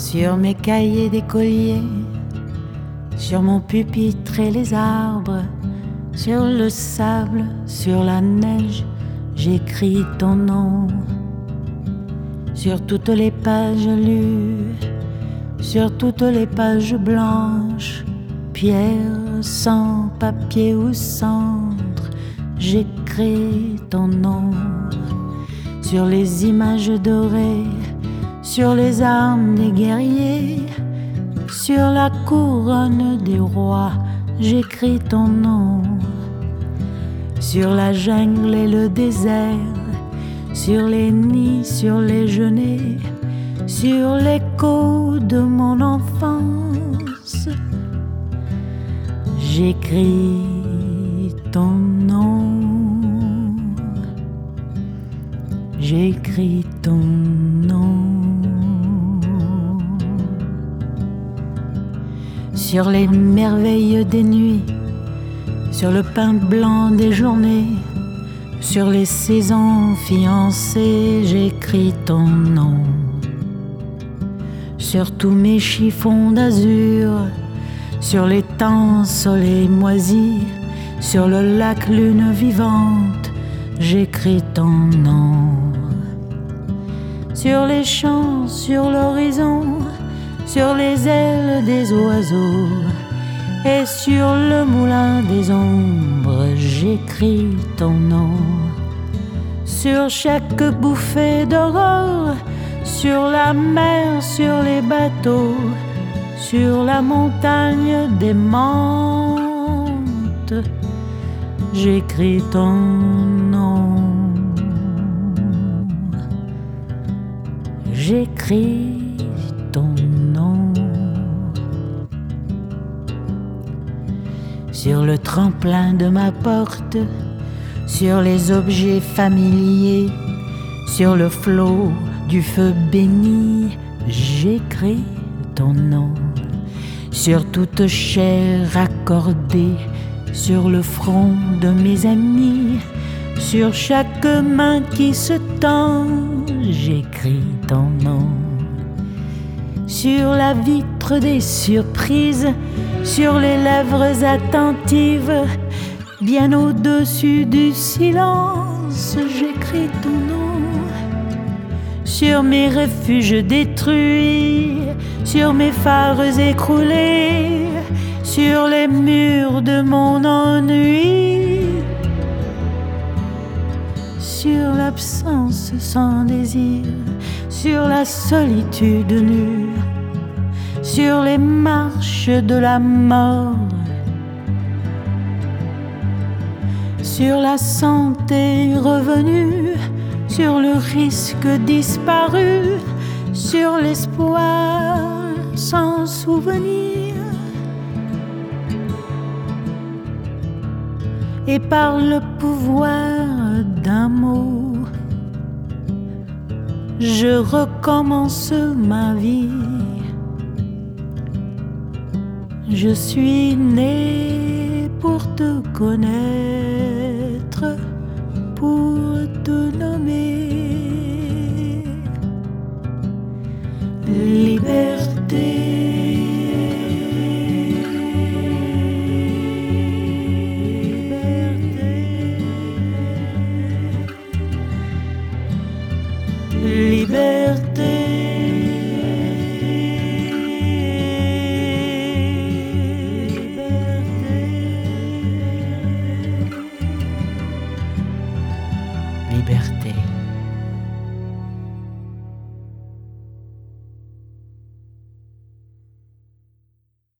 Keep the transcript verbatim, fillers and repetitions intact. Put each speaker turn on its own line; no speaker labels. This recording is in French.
sur mes cahiers d'écolier, sur mon pupitre et les arbres, sur le sable, sur la neige, j'écris ton nom. Sur toutes les pages lues, sur toutes les pages blanches, pierre, sang, papier ou cendre, j'écris ton nom. Sur les images dorées, sur les armes des guerriers, sur la couronne des rois, j'écris ton nom. Sur la jungle et le désert, sur les nids, sur les genêts, sur l'écho de mon enfance, j'écris ton nom. J'écris ton nom. Sur les merveilles des nuits, sur le pain blanc des journées, sur les saisons fiancées, j'écris ton nom. Sur tous mes chiffons d'azur, sur les temps soleil moisis, sur le lac lune vivante, j'écris ton nom. Sur les champs, sur l'horizon, sur les ailes des oiseaux et sur le moulin des ombres, j'écris ton nom. Sur chaque bouffée d'aurore, sur la mer, sur les bateaux, sur la montagne démente, j'écris ton nom. J'écris ton nom. Sur le tremplin de ma porte, sur les objets familiers, sur le flot du feu béni, j'écris ton nom. Sur toute chair accordée, sur le front de mes amis, sur chaque main qui se tend, j'écris ton nom. Sur la vitre des surprises, sur les lèvres attentives, bien au-dessus du silence, j'écris ton nom. Sur mes refuges détruits, sur mes phares écroulés, sur les murs de mon ennui, sur l'absence sans désir, sur la solitude nue, sur les marches de la mort, sur la santé revenue, sur le risque disparu, sur l'espoir sans souvenir. Et par le pouvoir d'un mot, je recommence ma vie. Je suis né pour te connaître, pour te nommer. Liberté. Liberté. Liberté.